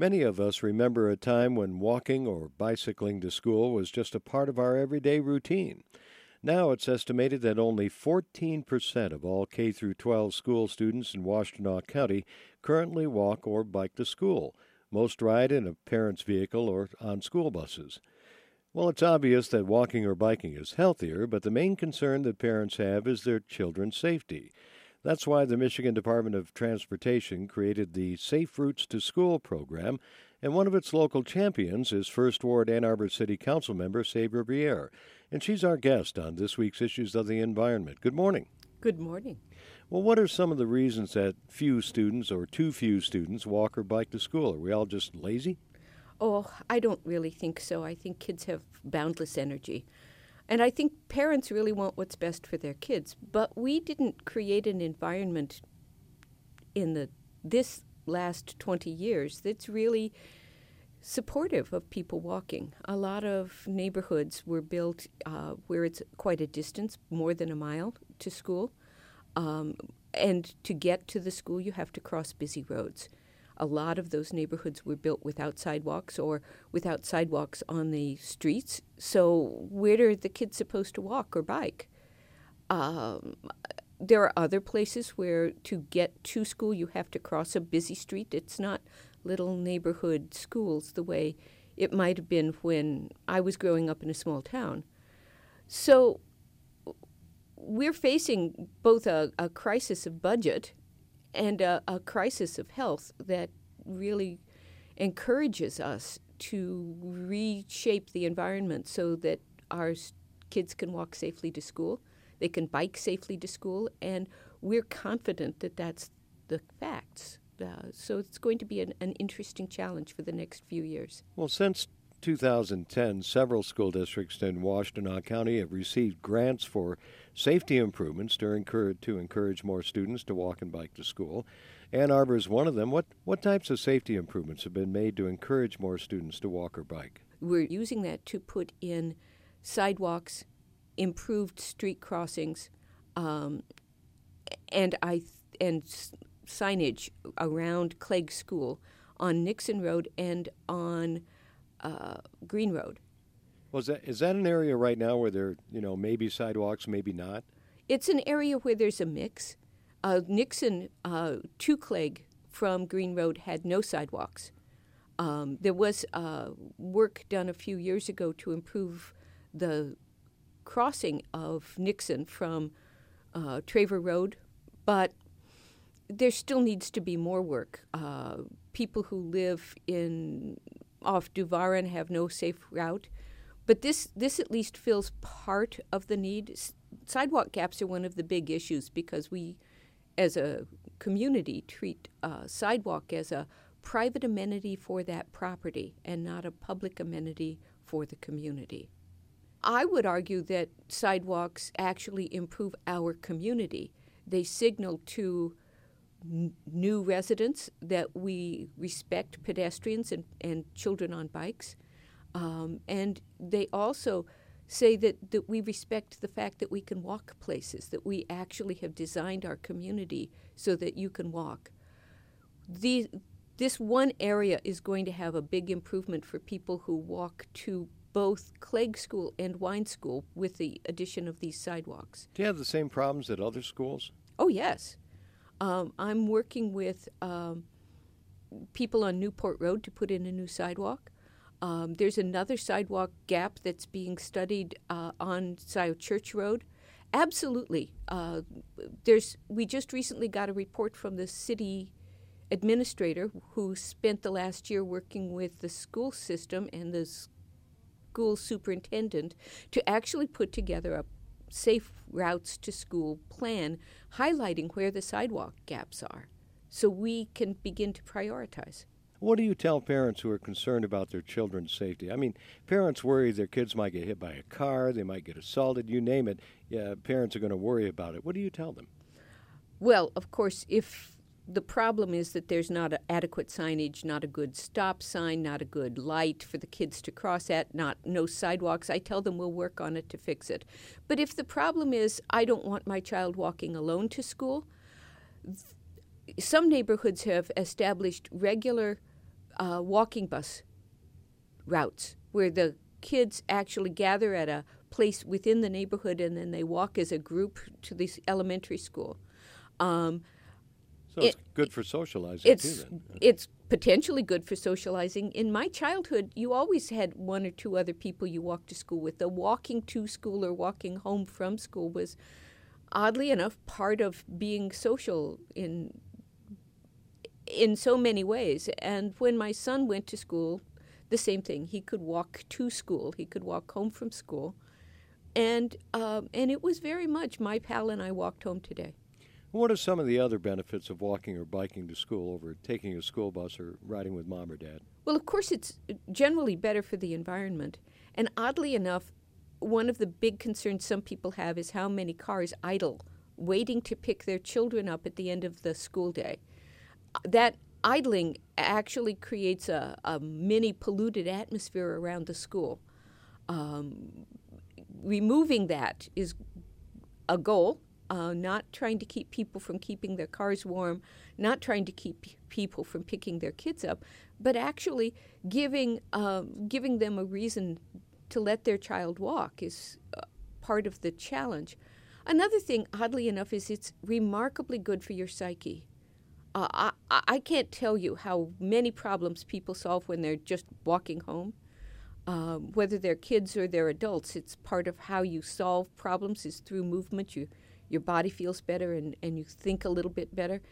Many of us remember a time when walking or bicycling to school was just a part of our everyday routine. Now it's estimated that only 14% of all K through 12 school students in Washtenaw County currently walk or bike to school. Most ride in a parent's vehicle or on school buses. Well, it's obvious that walking or biking is healthier, but the main concern that parents have is their children's safety. That's why the Michigan Department of Transportation created the Safe Routes to School program, and one of its local champions is First Ward Ann Arbor City Council member Sabra Briere, and she's our guest on this week's Issues of the Environment. Good morning. Good morning. Well, what are some of the reasons that few students or too few students walk or bike to school? Are we all just lazy? Oh, I don't really think so. I think kids have boundless energy. And I think parents really want what's best for their kids. But we didn't create an environment in this last 20 years that's really supportive of people walking. A lot of neighborhoods were built where it's quite a distance, more than a mile to school. And to get to the school, you have to cross busy roads. A lot of those neighborhoods were built without sidewalks or without sidewalks on the streets. So where are the kids supposed to walk or bike? There are other places where to get to school you have to cross a busy street. It's not little neighborhood schools the way it might have been when I was growing up in a small town. So we're facing both a crisis of budget and a crisis of health that really encourages us to reshape the environment so that our kids can walk safely to school, they can bike safely to school, and we're confident that that's the facts. So it's going to be an interesting challenge for the next few years. Well, since 2010, several school districts in Washtenaw County have received grants for safety improvements to encourage more students to walk and bike to school. Ann Arbor is one of them. What types of safety improvements have been made to encourage more students to walk or bike? We're using that to put in sidewalks, improved street crossings, and signage around Clegg School on Nixon Road and on Green Road. Well, is that an area right now where there, maybe sidewalks, maybe not? It's an area where there's a mix. Nixon to Clegg from Green Road had no sidewalks. There was work done a few years ago to improve the crossing of Nixon from Traver Road, but there still needs to be more work. People who live off Duvaran have no safe route. But this at least fills part of the need. Sidewalk gaps are one of the big issues because we, as a community, treat sidewalk as a private amenity for that property and not a public amenity for the community. I would argue that sidewalks actually improve our community. They signal to new residents that we respect pedestrians and children on bikes. And they also say that we respect the fact that we can walk places, that we actually have designed our community so that you can walk. This one area is going to have a big improvement for people who walk to both Clegg School and Wine School with the addition of these sidewalks. Do you have the same problems at other schools? Oh, yes. I'm working with people on Newport Road to put in a new sidewalk. There's another sidewalk gap that's being studied on Scioto Church Road. Absolutely. We just recently got a report from the city administrator who spent the last year working with the school system and the school superintendent to actually put together a safe routes to school plan highlighting where the sidewalk gaps are so we can begin to prioritize. What do you tell parents who are concerned about their children's safety? I mean, parents worry their kids might get hit by a car, they might get assaulted, you name it. Yeah, parents are going to worry about it. What do you tell them? Well, of course, if the problem is that there's not adequate signage, not a good stop sign, not a good light for the kids to cross at, no sidewalks, I tell them we'll work on it to fix it. But if the problem is I don't want my child walking alone to school, some neighborhoods have established regular walking bus routes where the kids actually gather at a place within the neighborhood and then they walk as a group to this elementary school. So it's good for socializing, too, then. It's potentially good for socializing. In my childhood, you always had one or two other people you walked to school with. The walking to school or walking home from school was, oddly enough, part of being social in so many ways. And when my son went to school, the same thing. He could walk to school. He could walk home from school. And it was very much my pal and I walked home today. What are some of the other benefits of walking or biking to school over taking a school bus or riding with mom or dad? Well, of course, it's generally better for the environment. And oddly enough, one of the big concerns some people have is how many cars idle, waiting to pick their children up at the end of the school day. That idling actually creates a mini polluted atmosphere around the school. Removing that is a goal. Not trying to keep people from keeping their cars warm, not trying to keep people from picking their kids up, but actually giving them a reason to let their child walk is part of the challenge. Another thing, oddly enough, is it's remarkably good for your psyche. I can't tell you how many problems people solve when they're just walking home. Whether they're kids or they're adults, it's part of how you solve problems is through movement. Your body feels better and you think a little bit better.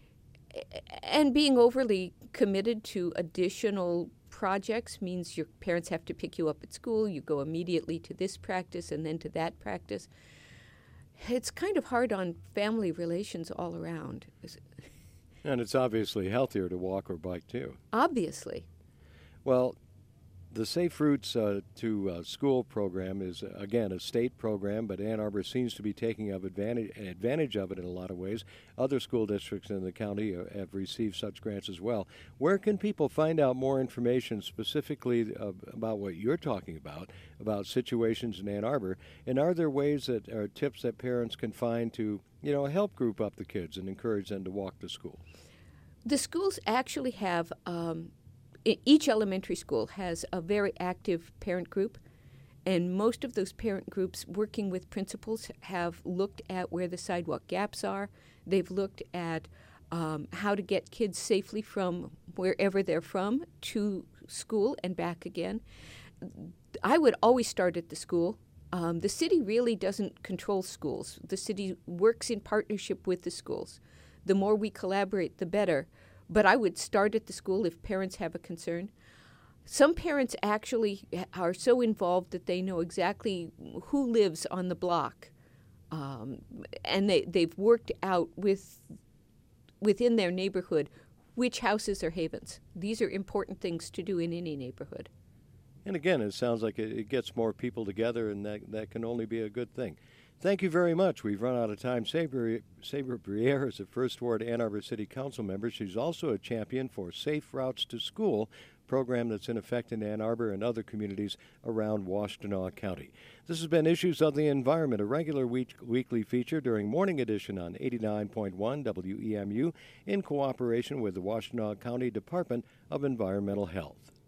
And being overly committed to additional projects means your parents have to pick you up at school. You go immediately to this practice and then to that practice. It's kind of hard on family relations all around. And it's obviously healthier to walk or bike, too. Obviously. Well, the Safe Routes to School program is, again, a state program, but Ann Arbor seems to be taking advantage of it in a lot of ways. Other school districts in the county have received such grants as well. Where can people find out more information specifically about what you're talking about situations in Ann Arbor? And are there ways that are tips that parents can find to, help group up the kids and encourage them to walk to school? The schools actually have... Each elementary school has a very active parent group, and most of those parent groups working with principals have looked at where the sidewalk gaps are. They've looked at how to get kids safely from wherever they're from to school and back again. I would always start at the school. The city really doesn't control schools. The city works in partnership with the schools. The more we collaborate, the better. But I would start at the school if parents have a concern. Some parents actually are so involved that they know exactly who lives on the block. And they've worked out within their neighborhood which houses are havens. These are important things to do in any neighborhood. And again, it sounds like it gets more people together, and that can only be a good thing. Thank you very much. We've run out of time. Sabra Briere is a First Ward Ann Arbor City Council member. She's also a champion for Safe Routes to School, program that's in effect in Ann Arbor and other communities around Washtenaw County. This has been Issues of the Environment, a regular weekly feature during Morning Edition on 89.1 WEMU in cooperation with the Washtenaw County Department of Environmental Health.